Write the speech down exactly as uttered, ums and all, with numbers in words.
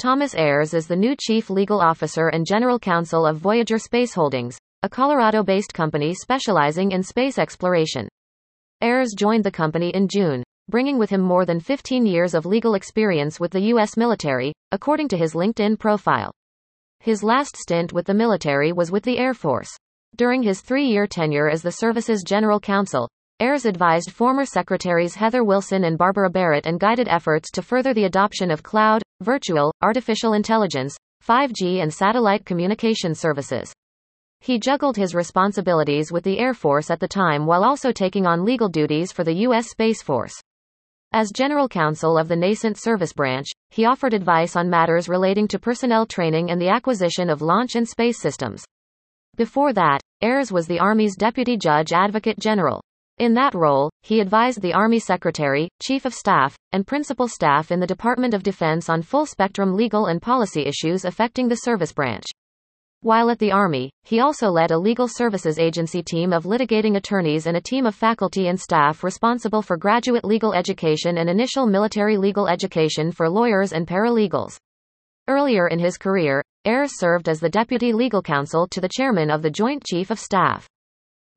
Thomas Ayers is the new Chief Legal Officer and General Counsel of Voyager Space Holdings, a Colorado-based company specializing in space exploration. Ayers joined the company in June, bringing with him more than fifteen years of legal experience with the U S military, according to his LinkedIn profile. His last stint with the military was with the Air Force. During his three-year tenure as the service's general counsel, Ayers advised former Secretaries Heather Wilson and Barbara Barrett and guided efforts to further the adoption of cloud, virtual, artificial intelligence, five G and satellite communication services. He juggled his responsibilities with the Air Force at the time while also taking on legal duties for the U S Space Force. As general counsel of the nascent service branch, he offered advice on matters relating to personnel training and the acquisition of launch and space systems. Before that, Ayers was the Army's Deputy Judge Advocate General. In that role, he advised the Army Secretary, Chief of Staff, and Principal Staff in the Department of Defense on full-spectrum legal and policy issues affecting the service branch. While at the Army, he also led a legal services agency team of litigating attorneys and a team of faculty and staff responsible for graduate legal education and initial military legal education for lawyers and paralegals. Earlier in his career, Ayers served as the Deputy Legal Counsel to the Chairman of the Joint Chief of Staff.